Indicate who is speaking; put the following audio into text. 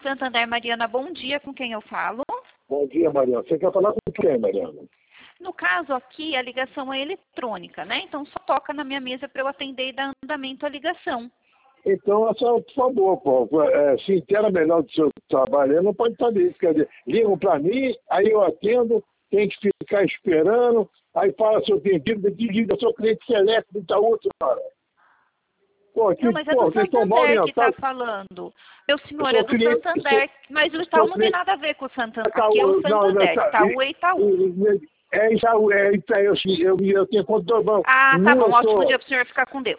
Speaker 1: Santander, Mariana, bom dia, com quem eu falo?
Speaker 2: Bom dia, Mariana. Você quer falar com quem, Mariana?
Speaker 1: No caso aqui, a ligação é eletrônica, né? Então só toca na minha mesa para eu atender e dar andamento à ligação.
Speaker 2: Então, por favor, pô, se inteira melhor do seu trabalho, não pode fazer isso. Quer dizer, ligam para mim, aí eu atendo, tem que ficar esperando, aí fala seu pedido, desliga, eu sou cliente seleto do Itaú, cara. Pô,
Speaker 1: Não, mas é do Santander que está falando. Meu senhor, é do Santander, mas o Itaú não tem nada a ver com o Santander. Aqui é o Santander, Itaú é Itaú.
Speaker 2: É Itaú, eu tenho conta do banco.
Speaker 1: Ah, tá bom, ótimo dia para o senhor ficar com Deus.